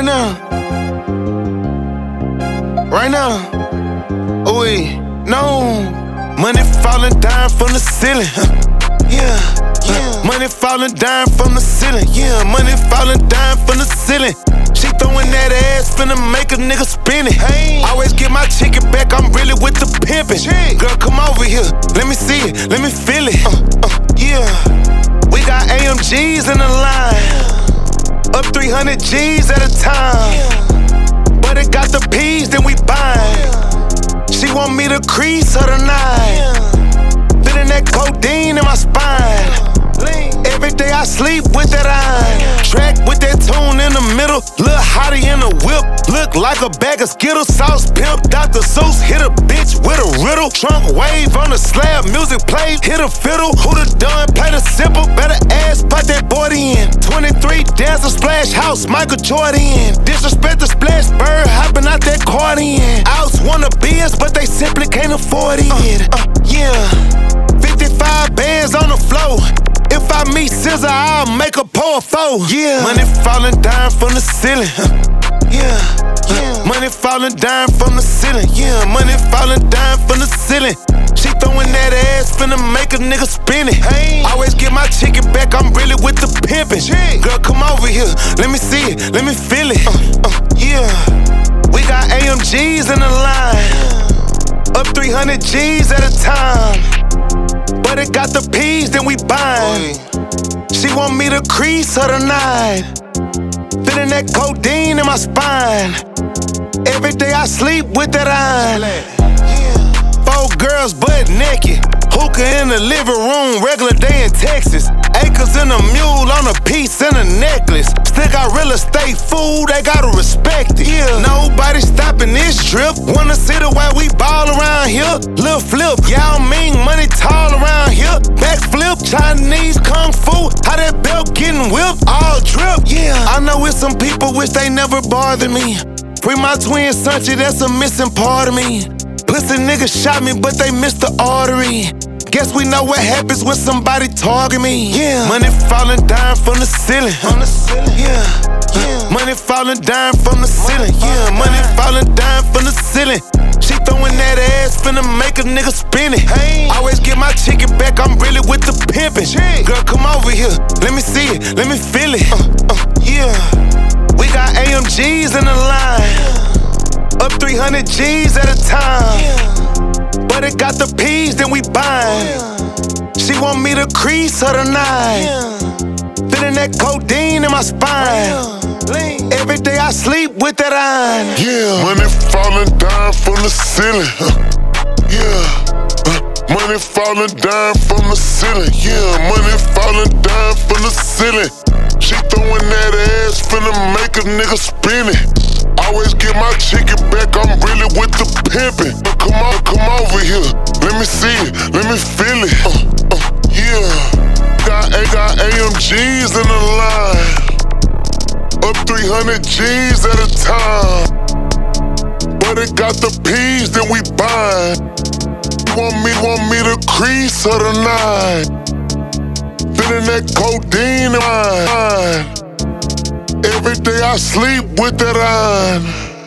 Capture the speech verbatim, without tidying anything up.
now. Right now. Oh, wait. No. Money falling down from the ceiling. Yeah. Yeah. Money falling down from the ceiling. Yeah. Money falling down from the ceiling. She throwing that ass, finna make a nigga spin it. Hey. Always get my chicken back, I'm really with the pimpin'. Chick. Girl, come over here, let me see it, let me feel it. Uh, uh, yeah, we got A M Gs in the line, up three hundred G's at a time. Yeah. But it got the P's, then we bind. Yeah. She want me to crease her tonight. Yeah. Feeling that codeine in my spine. Yeah. Every day I sleep with that iron. Track with that tune in the middle. Lil' hottie in the whip. Look like a bag of Skittles. Sauce pimp. Doctor Seuss hit a bitch with a riddle. Trunk wave on the slab. Music played. Hit a fiddle. Who the done? Play the simple. Better ass. Put that body in. twenty-three dancer splash house. Michael Jordan. Disrespect the splash bird. Hopping out that accordion. Outs wanna be us, but they simply can't afford it. Uh, uh, yeah. fifty-five bands on the floor. If I meet Scissor, I'll make a pour four. Yeah. Money falling down from the ceiling. Yeah. Yeah. Money falling down from the ceiling. Yeah. Money falling down from the ceiling. She throwing that ass, finna make a nigga spin it. Hey. Always get my chicken back, I'm really with the pimpin'. Chick. Girl, come over here, let me see it, let me feel it. Uh, uh, yeah. We got A M Gs in the line, up three hundred G's at a time. But it got the P's, then we bind. She want me to crease her tonight. Feeling that codeine in my spine. Every day I sleep with that iron. Four girls butt naked. Hookah in the living room, regular day in Texas. Acres in a mule on a piece and a necklace. Still got real estate food, they gotta respect it. Yeah. Nobody stopping this trip. Wanna see the way we ball around here? Lil' flip, y'all mean money tall around here. Backflip, Chinese kung fu. How that belt getting whipped? All drip. Yeah. I know it's some people wish they never bothered me. Free my twin Sanchi, that's a missing part of me. Pussy niggas shot me, but they missed the artery. Guess we know what happens when somebody target me. Yeah. Money falling down from the ceiling. From the ceiling. Yeah. Yeah. Money falling down from the ceiling. Yeah. Money falling down from the ceiling. She throwing that ass, finna make a nigga spin it. Hey. Always get my chicken back, I'm really with the pimpin'. Chick. Girl, come over here, let me see it, let me feel it. Uh, uh, yeah. We got A M Gs in the line, up three hundred G's at a time. Yeah. But it got the P's, then we bind. Yeah. She want me to crease her tonight. Yeah. Feeling that codeine in my spine. Yeah. Every day I sleep with that iron. Yeah. Money falling down from the ceiling. Yeah. Money falling down from the ceiling. Yeah. Money falling down from the ceiling. She throwing that ass, finna make a nigga spin it. Always get my chicken back, I'm really with the pimpin'. Come on, come over here, let me see it, let me feel it. Uh, uh, yeah, got, got A M Gs in the line, up three hundred G's at a time. But it got the P's, then we bind. Want me, want me to crease her tonight. Feeling that codeine in mine. Every day I sleep with that iron.